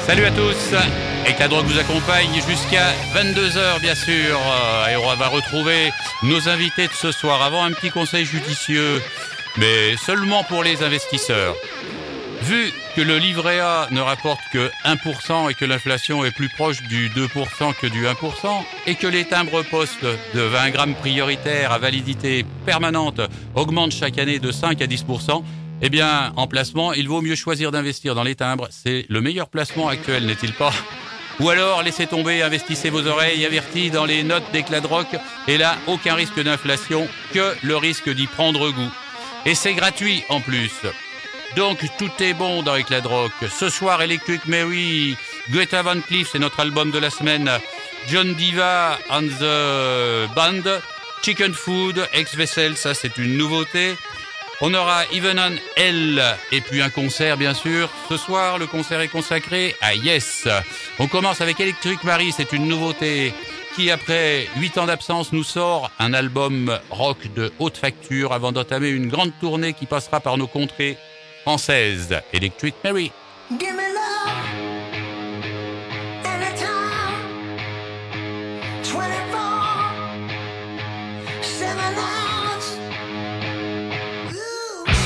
Salut à tous, Ecladrogue vous accompagne jusqu'à 22h bien sûr, et on va retrouver nos invités de ce soir. Avant un petit conseil judicieux, mais seulement pour les investisseurs. Vu que le livret A ne rapporte que 1% et que l'inflation est plus proche du 2% que du 1%, et que les timbres-poste de 20 grammes prioritaires à validité permanente augmentent chaque année de 5 à 10%, eh bien, en placement, il vaut mieux choisir d'investir dans les timbres. C'est le meilleur placement actuel, n'est-il pas ? Ou alors, laissez tomber, investissez vos oreilles averties dans les notes d'Ecladrogue, et là, aucun risque d'inflation, que le risque d'y prendre goût. Et c'est gratuit en plus. Donc, tout est bon dans Ecladrogue. Ce soir, Electric Mary, Greta Van Cleef, c'est notre album de la semaine. John Diva and the Band, Chicken Food, Ex-Vessel, ça c'est une nouveauté. On aura Even on Hell et puis un concert bien sûr. Ce soir, le concert est consacré à Yes. On commence avec Electric Mary, c'est une nouveauté qui, après 8 ans d'absence, nous sort un album rock de haute facture avant d'entamer une grande tournée qui passera par nos contrées françaises. Electric Mary. Give me love anytime 24 7 hours. Ooh.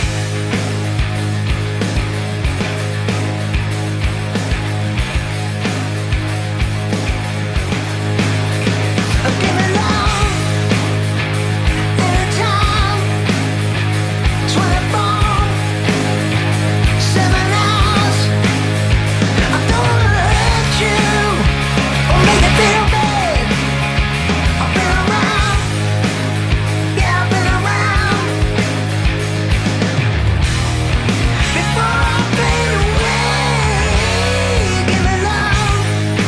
Give me love anytime 24 7 hours. I don't wanna hurt you or make you feel bad. I've been around, yeah, I've been around before I fade away. Give me love.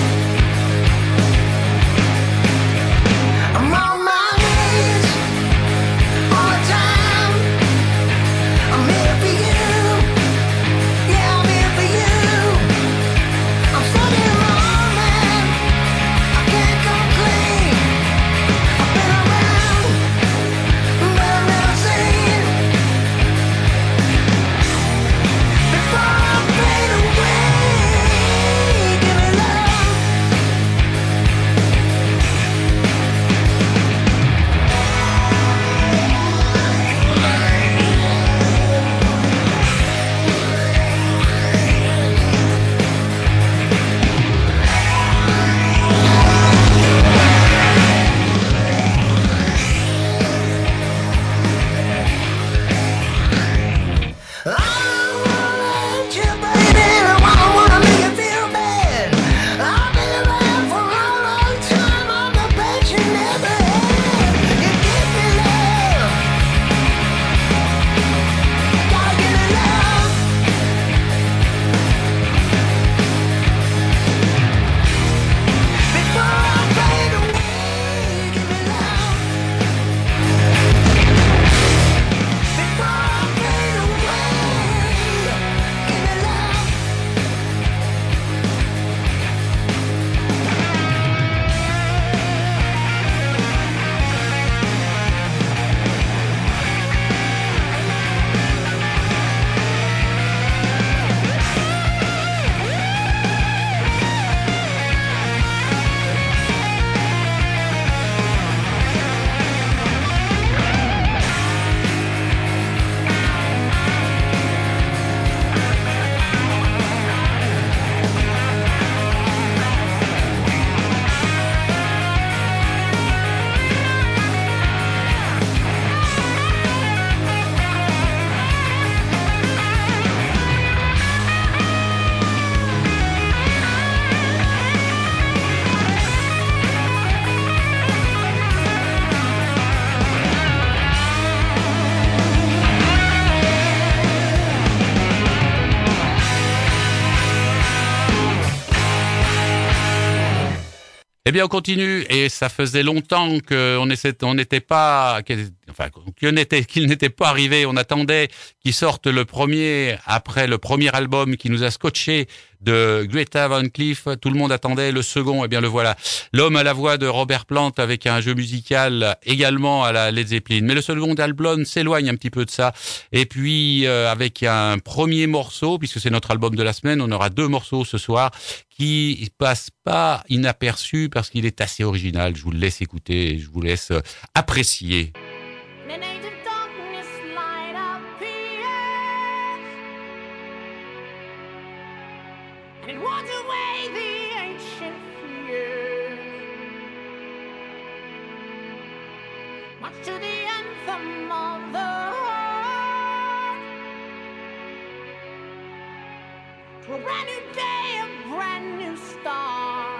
I'm on my knees all the time. I'm here for you. Yeah, I'm here for you. I'm stuck in a moment. I can't come clean. I've been around, but I've never seen before I fade away. Give me love. I want you, baby. I wanna make you feel bad. I've been around for a long time. I'm the best you never had. You give me love. Gotta give me love. Before I fade away, give me love. Before I fade away, give me love. Eh bien, on continue, et ça faisait longtemps qu'on n'était pas, qu'il n'était pas arrivé. On attendait qu'il sorte le premier, après le premier album qui nous a scotché de Greta Van Cleef. Tout le monde attendait le second, et bien le voilà. L'homme à la voix de Robert Plant avec un jeu musical également à la Led Zeppelin. Mais le second album s'éloigne un petit peu de ça. Et puis, avec un premier morceau, puisque c'est notre album de la semaine, on aura 2 morceaux ce soir qui passent pas inaperçus parce qu'il est assez original. Je vous le laisse écouter et je vous laisse apprécier. An age of darkness light appears, and it wants away the ancient fears. Much to the anthem of the heart, to a brand new day, a brand new start.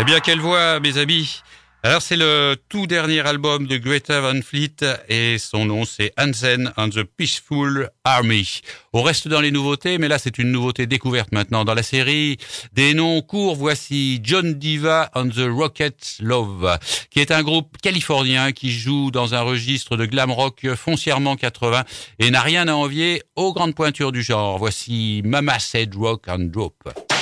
Eh bien, quelle voix, mes amis. Alors, c'est le tout dernier album de Greta Van Fleet et son nom, c'est Hansen and the Peaceful Army. On reste dans les nouveautés, mais là, c'est une nouveauté découverte maintenant dans la série. Des noms courts, voici John Diva and the Rocket Love, qui est un groupe californien qui joue dans un registre de glam rock foncièrement 80 et n'a rien à envier aux grandes pointures du genre. Voici Mama Said Rock and Drop.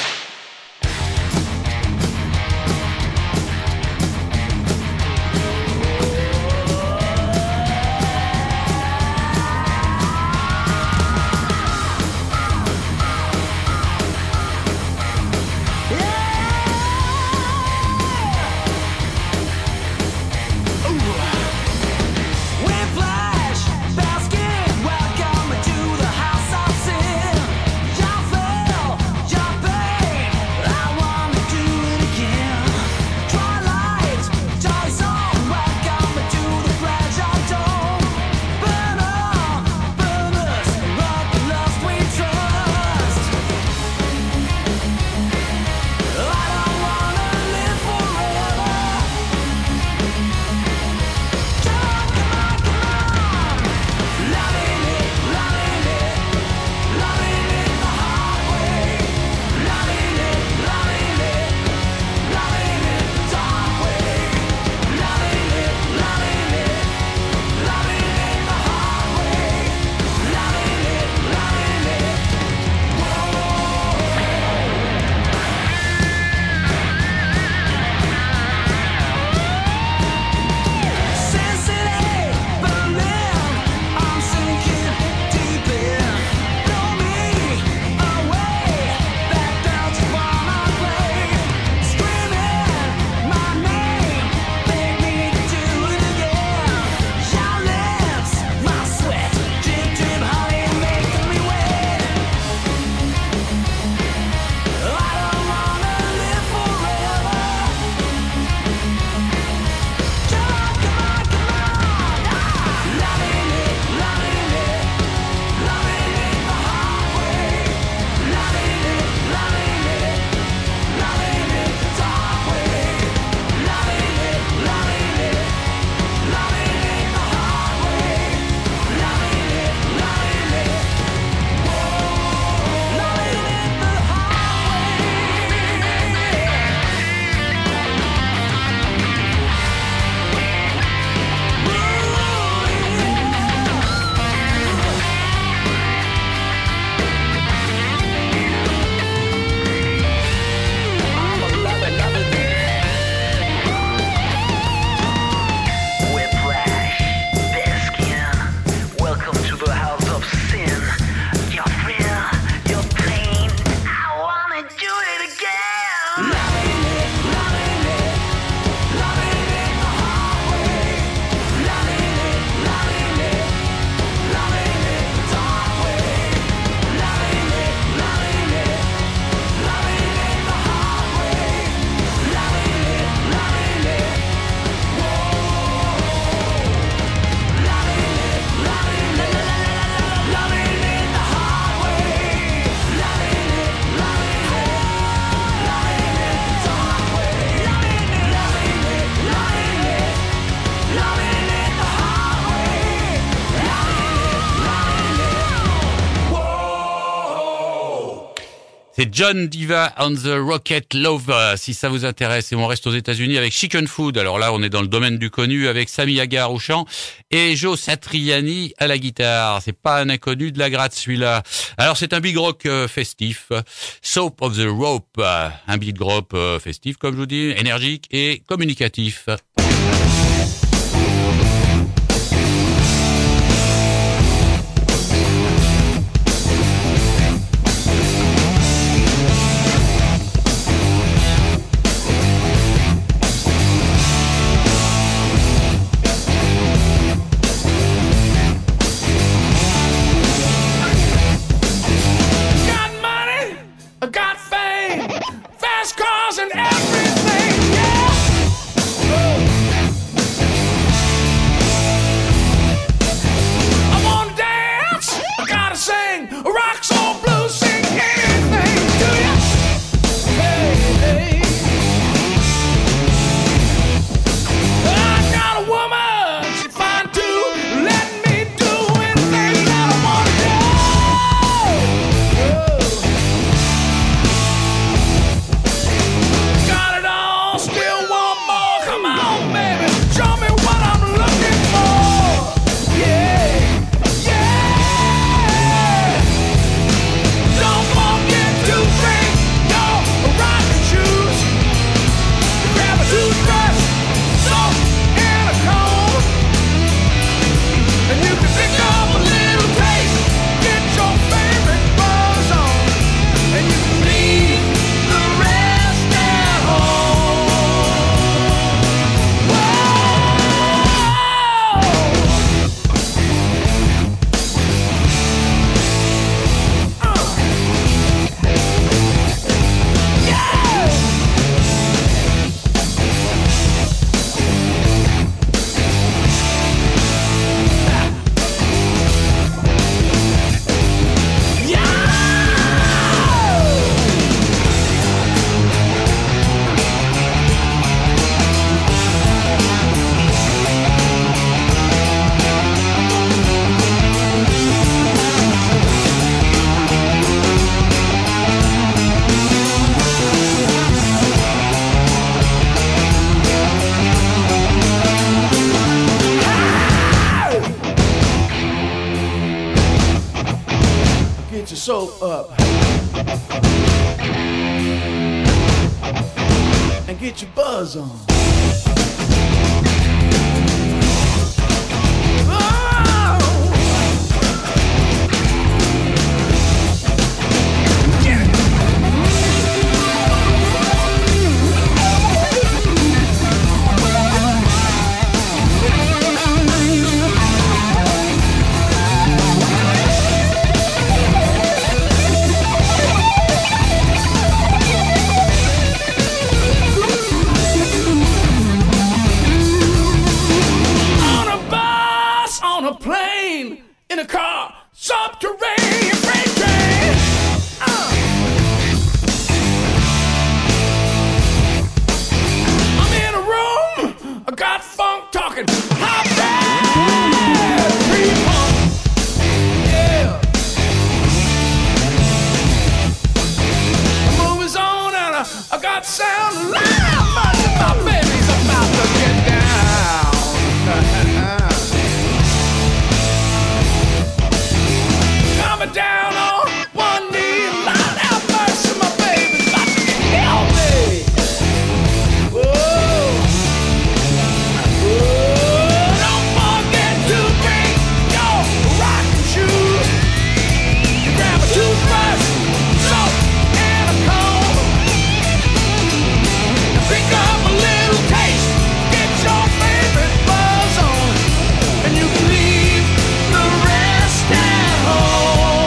C'est John Diva and the Rocket Love, si ça vous intéresse. Et on reste aux États-Unis avec Chicken Food. Alors là, on est dans le domaine du connu avec Sammy Hagar au chant et Joe Satriani à la guitare. C'est pas un inconnu de la gratte, celui-là. Alors c'est un big rock festif, Soap of the Rope, un big rock festif, comme je vous dis, énergique et communicatif. Got fame, fast cars and everything, yeah. get your soap up and get your buzz on. In a car, subterranean freight train. I'm in a room, I got funk talking. Hot bad, pre-punk, yeah. The movie's on and I got sound loud. My baby's about to get down. Down on one knee, Lord have mercy, my baby's about to kill me. Whoa. Whoa. Don't forget to bring your rocking shoes. You grab a toothbrush, soap, and a comb, and pick up a little taste. Get your favorite buzz on, and you can leave the rest at home.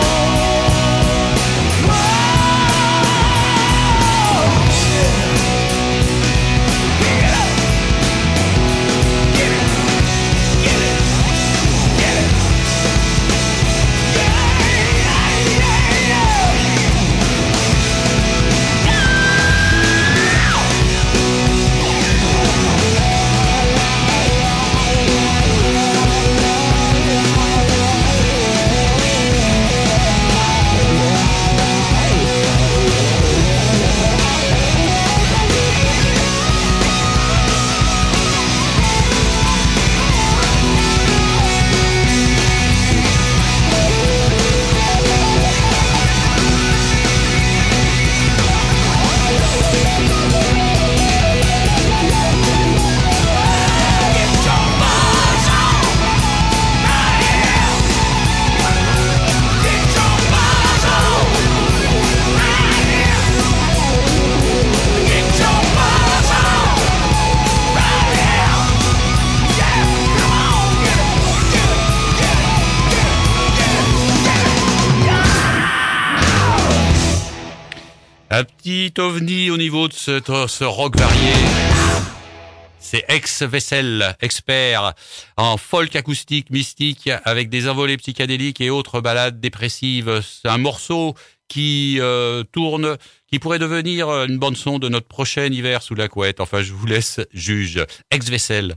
Un petit ovni au niveau de ce rock varié. C'est Ex-Vessel, expert en folk acoustique mystique avec des envolées psychédéliques et autres balades dépressives. C'est un morceau qui tourne, qui pourrait devenir une bande-son de notre prochain hiver sous la couette. Enfin, je vous laisse juge. Ex-Vessel.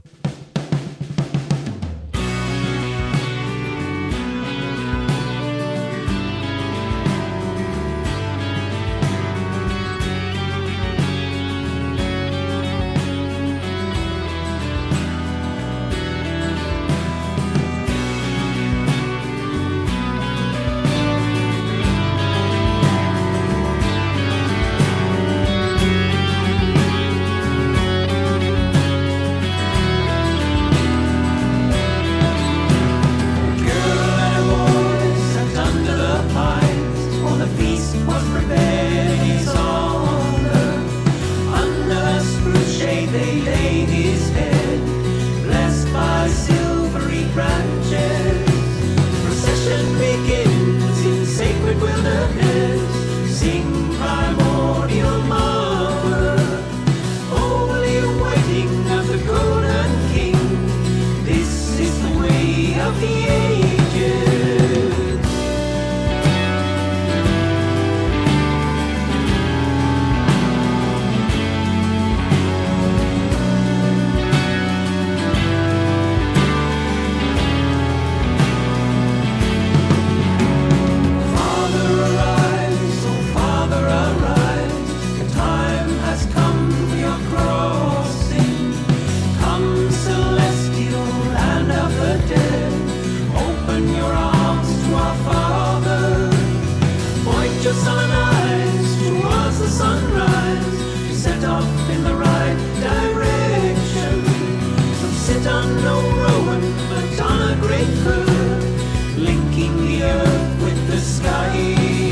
your sullen eyes towards the sunrise. You set off in the right direction. So sit on no rowan, but on a great fir, linking the earth with the sky.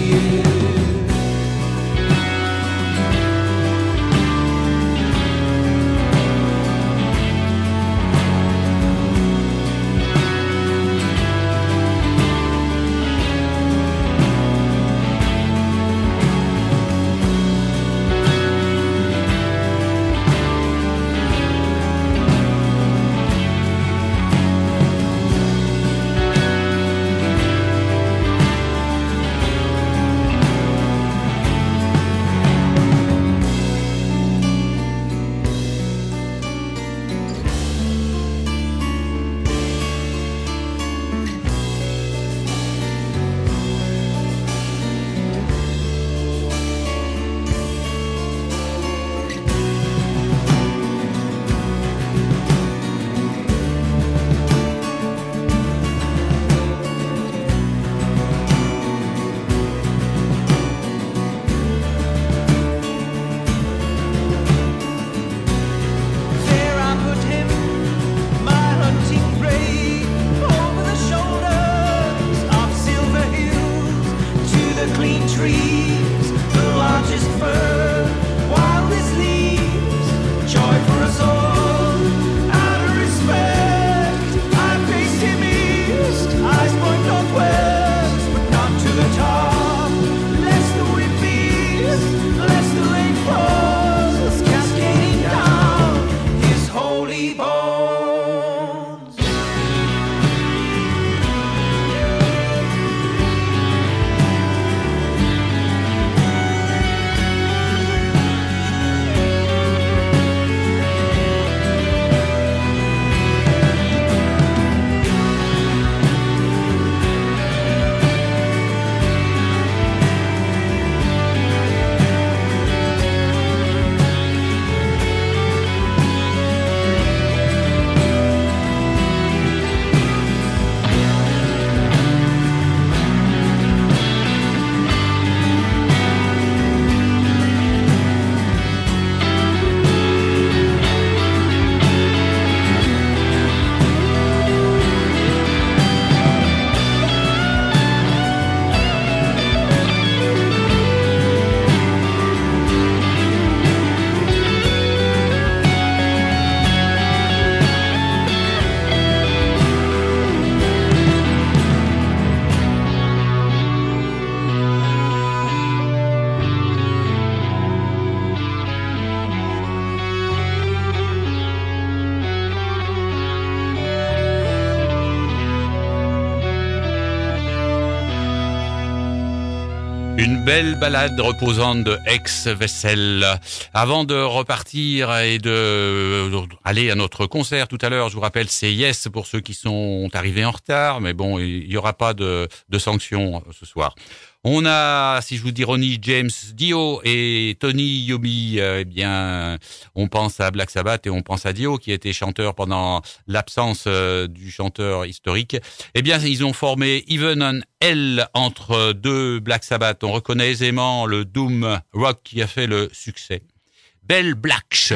Une belle balade reposante de Ex-Vessel. Avant de repartir et de aller à notre concert tout à l'heure, je vous rappelle, c'est Yes pour ceux qui sont arrivés en retard, mais bon, il n'y aura pas de sanctions ce soir. On a, si je vous dis Ronnie James Dio et Tony Iommi, eh bien, on pense à Black Sabbath et on pense à Dio qui était chanteur pendant l'absence du chanteur historique. Eh bien, ils ont formé Even on Hell entre deux Black Sabbath. On reconnaît aisément le doom rock qui a fait le succès. Belle Black.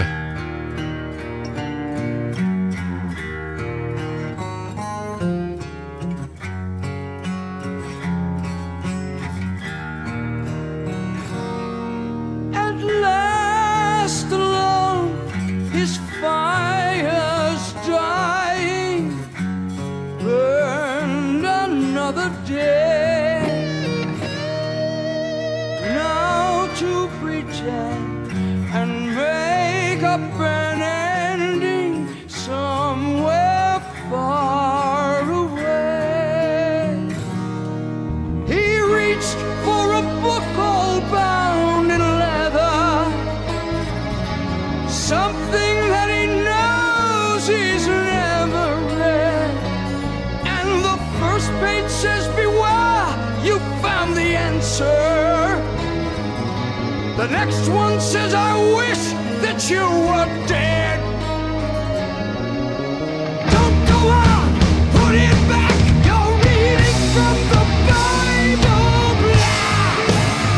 Fire's dying, burned another day. Now to pretend and make up an ending somewhere far away. He reached for a book all bound in leather, something that he knows he's never read. And the first page says, beware, you found the answer. The next one says, I wish that you were dead. Don't go on, put it back. You're reading from the Bible. Black.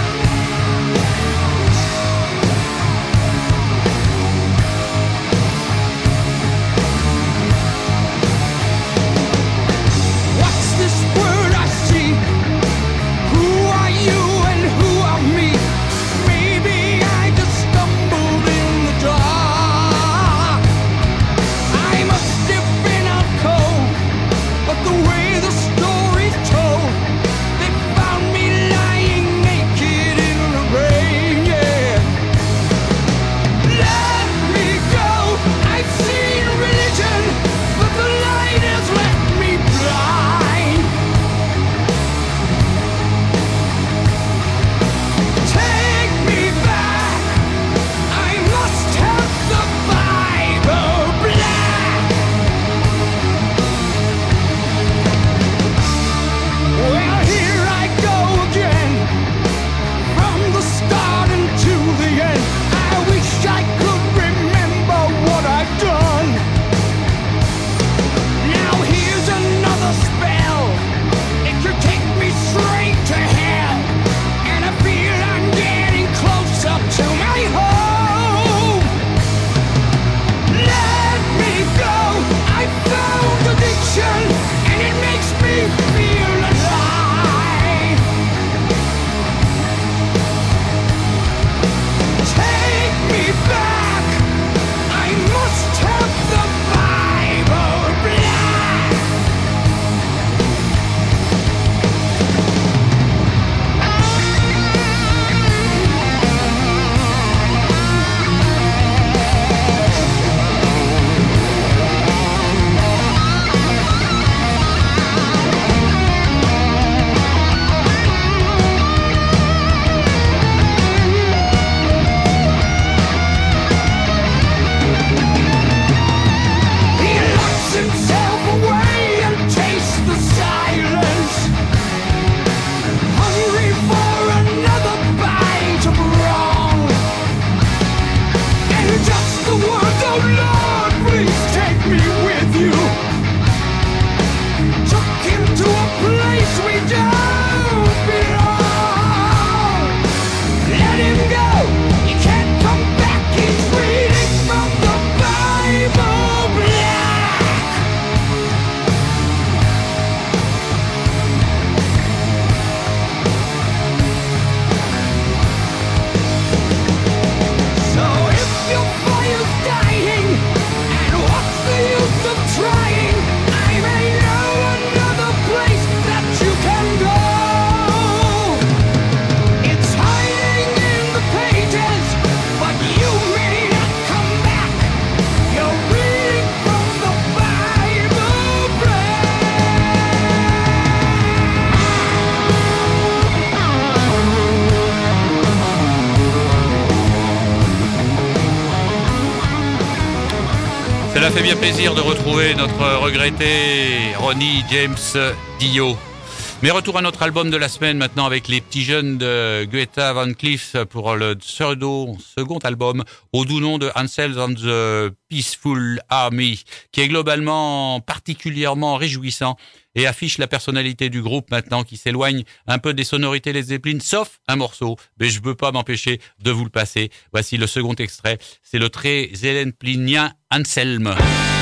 m'a fait bien plaisir de retrouver notre regretté Ronnie James Dio. Mais retour à notre album de la semaine maintenant avec les petits jeunes de Greta Van Cleef pour le second album au doux nom de Ansels and the Peaceful Army, qui est globalement particulièrement réjouissant et affiche la personnalité du groupe maintenant qui s'éloigne un peu des sonorités Led Zeppelin, sauf un morceau, mais je ne peux pas m'empêcher de vous le passer. Voici le second extrait, c'est le très zélène-plinien Anselm.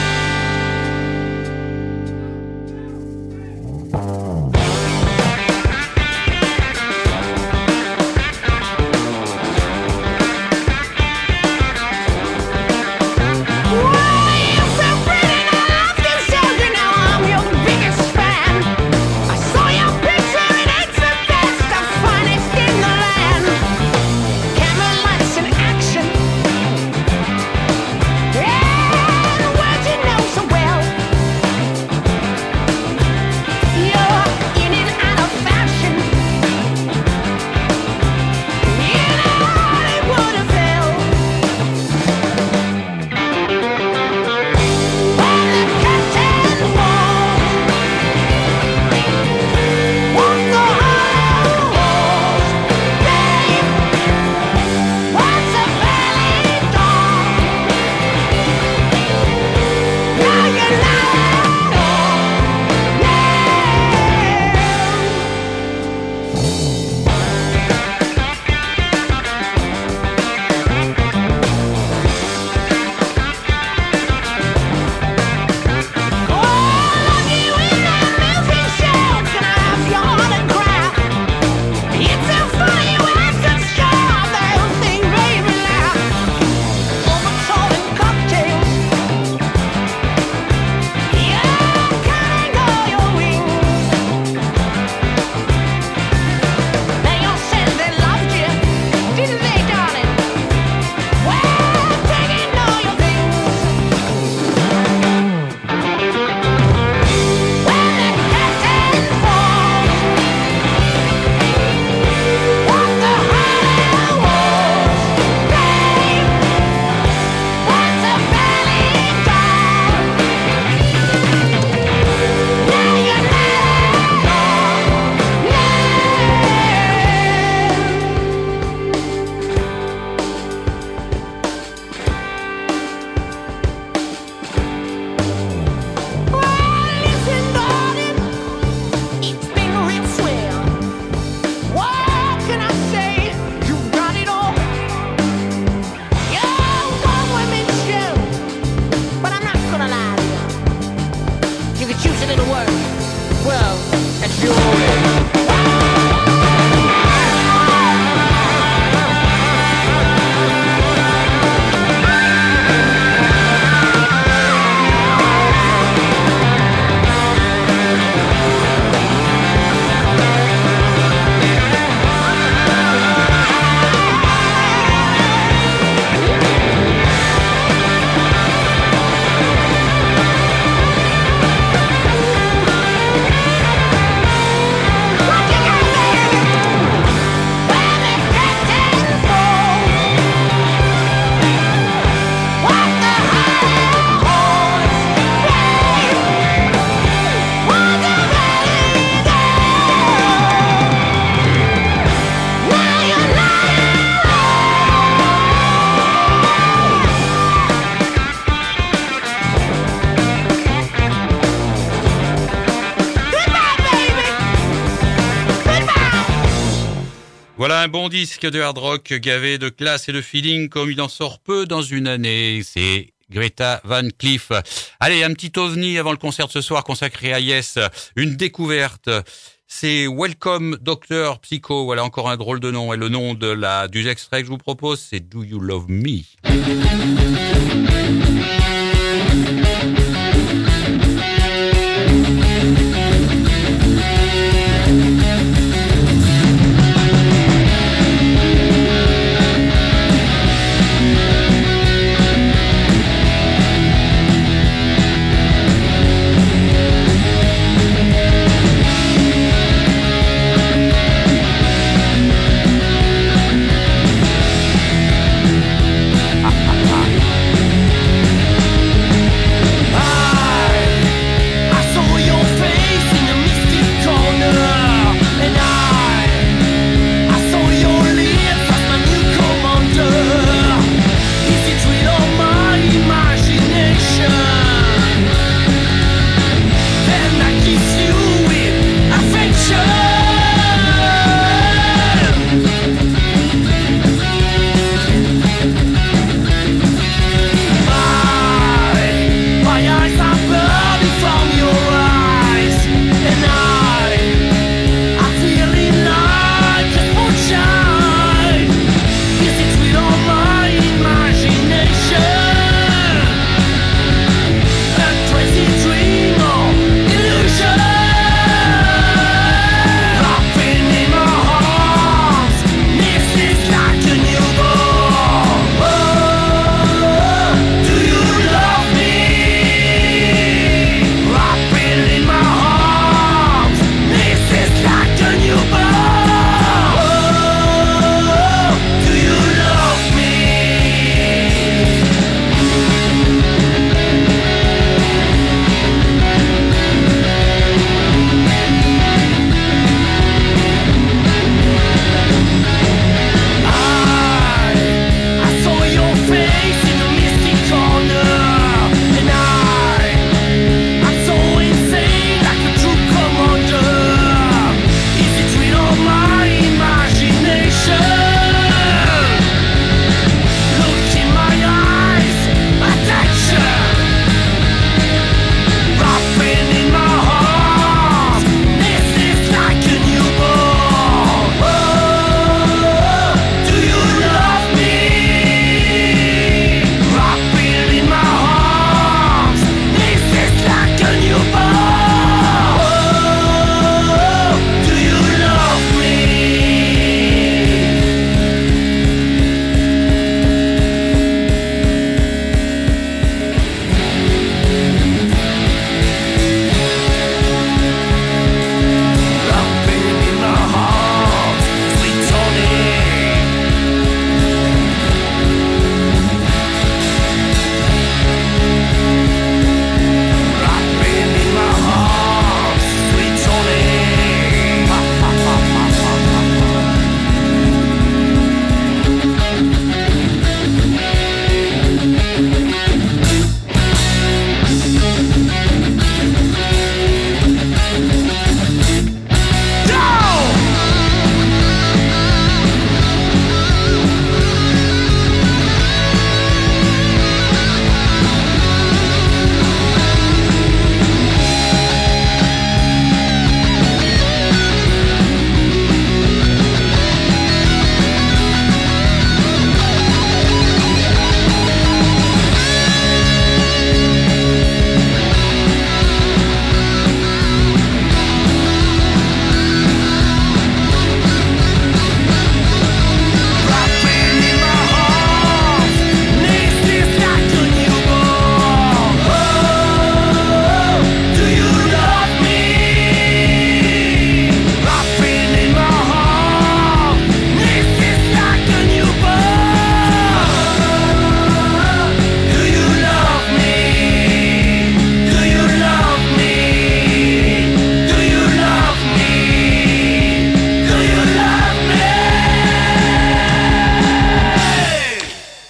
Voilà un bon disque de hard rock gavé de classe et de feeling comme il en sort peu dans une année. C'est Greta Van Cleef. Allez, un petit ovni avant le concert de ce soir consacré à Yes. Une découverte. C'est Welcome Dr. Psycho. Voilà encore un drôle de nom. Et le nom du extrait que je vous propose, c'est Do You Love Me?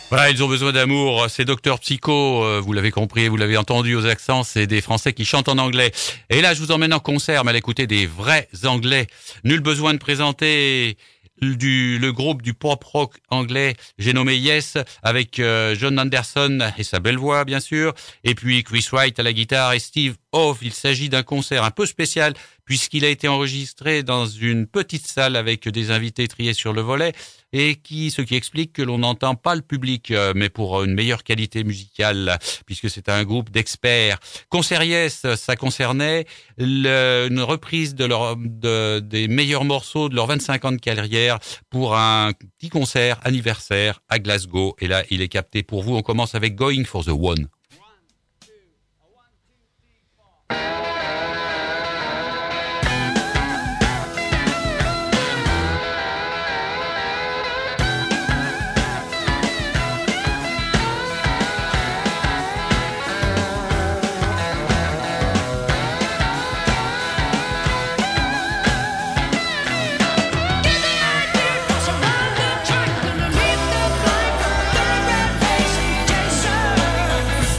Voilà, ils ont besoin d'amour. C'est Docteur Psycho, vous l'avez compris, vous l'avez entendu aux accents, c'est des Français qui chantent en anglais. Et là, je vous emmène en concert, mais à l'écouter des vrais Anglais. Nul besoin de présenter le groupe du pop rock anglais, j'ai nommé Yes, avec John Anderson et sa belle voix, bien sûr, et puis Chris Wright à la guitare et Steve Howe. Il s'agit d'un concert un peu spécial, puisqu'il a été enregistré dans une petite salle avec des invités triés sur le volet, et ce qui explique que l'on n'entend pas le public, mais pour une meilleure qualité musicale, puisque c'est un groupe d'experts. Concert Yes, ça concernait une reprise des meilleurs morceaux de leurs 25 ans de carrière pour un petit concert anniversaire à Glasgow. Et là, il est capté pour vous. On commence avec Going for the One. Track underneath the blind, the red face, Jason.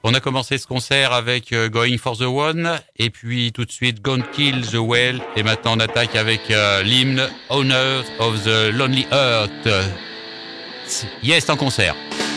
On a commencé ce concert avec Going for the One, et puis tout de suite Gone Kill the Whale, et maintenant on attaque avec l'hymne Honor of the Lonely Earth. Yes, en concert.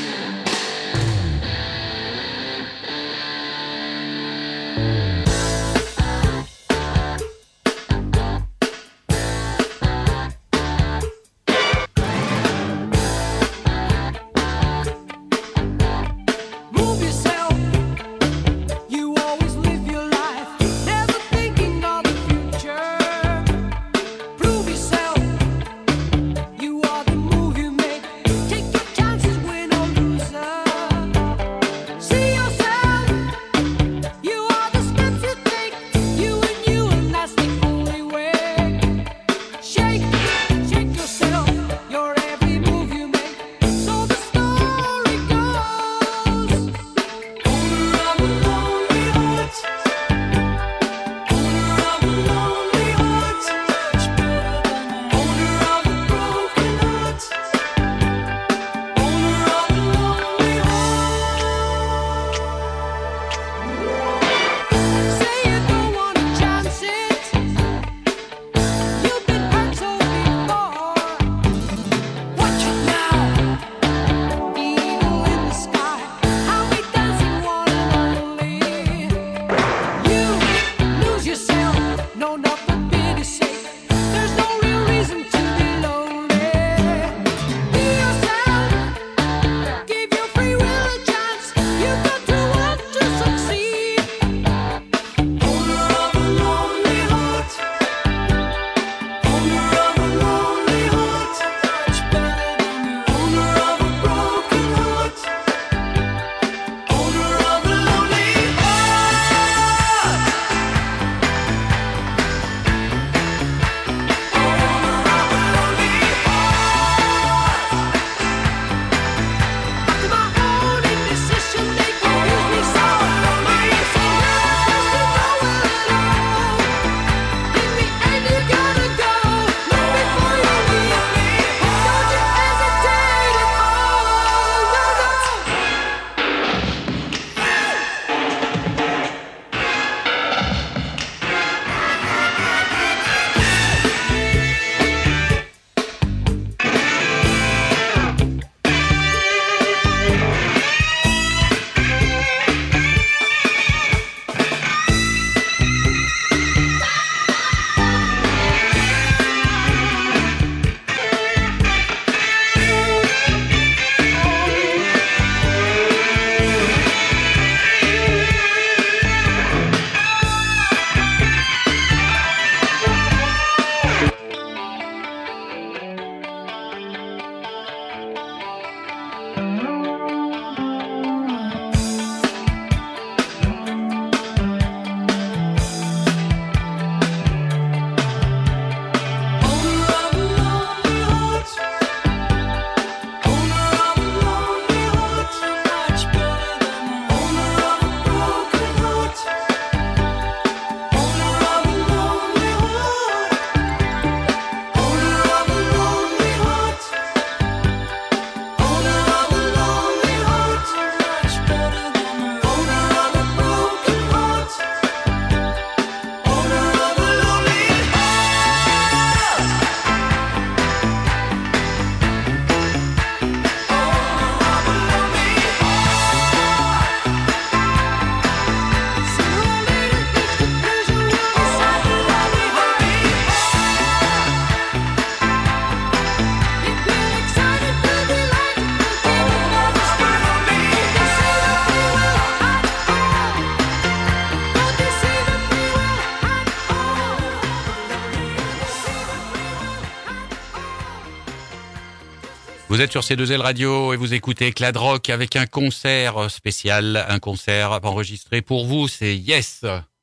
Vous êtes sur C2L Radio et vous écoutez Clad Rock avec un concert spécial, un concert enregistré pour vous, c'est Yes.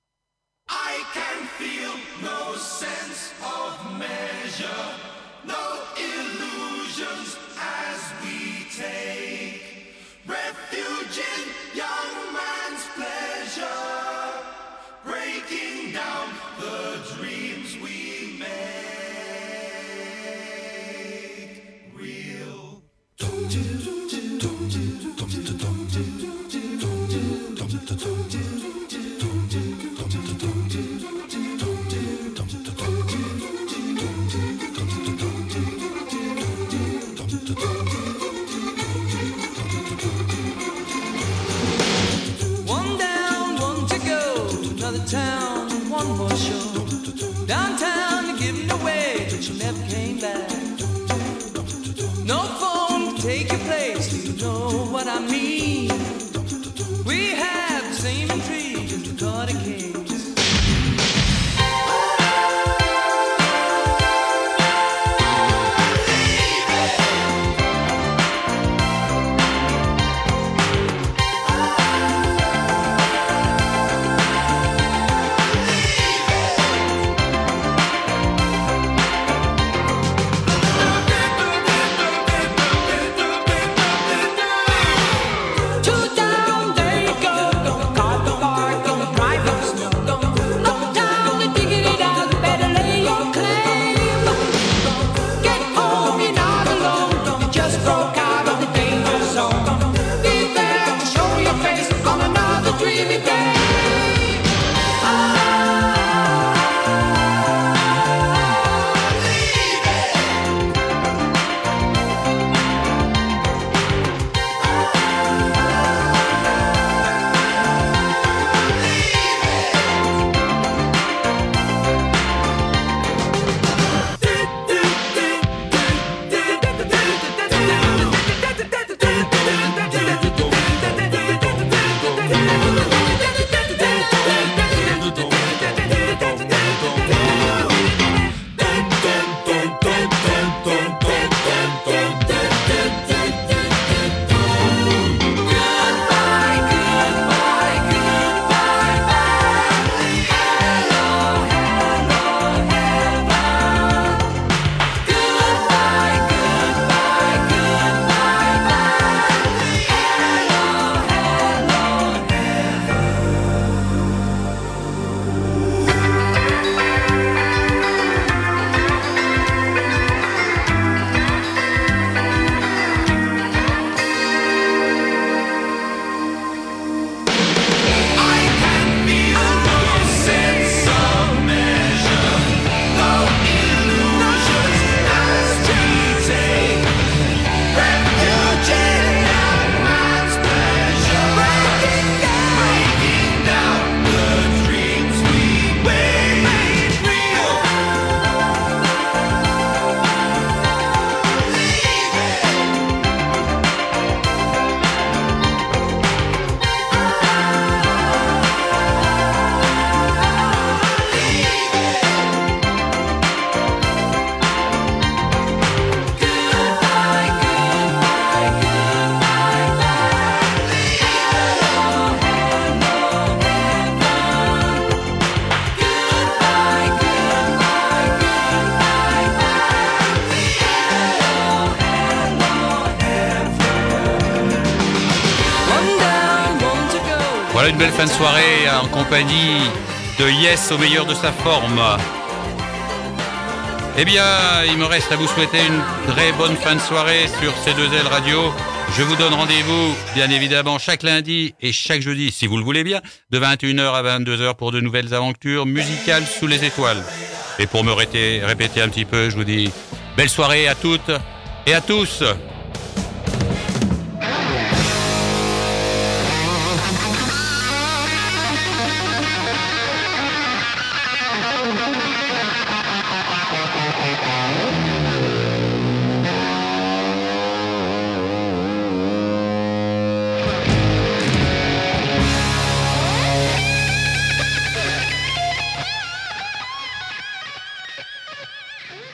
I can feel no sense of measure, no illusions as we take refuge in young man's pleasure, breaking down the dreams we make real. une belle fin de soirée en compagnie de Yes au meilleur de sa forme. Eh bien, il me reste à vous souhaiter une très bonne fin de soirée sur C2L Radio. Je vous donne rendez-vous, bien évidemment, chaque lundi et chaque jeudi, si vous le voulez bien, de 21h à 22h pour de nouvelles aventures musicales sous les étoiles. Et pour me répéter un petit peu, je vous dis belle soirée à toutes et à tous.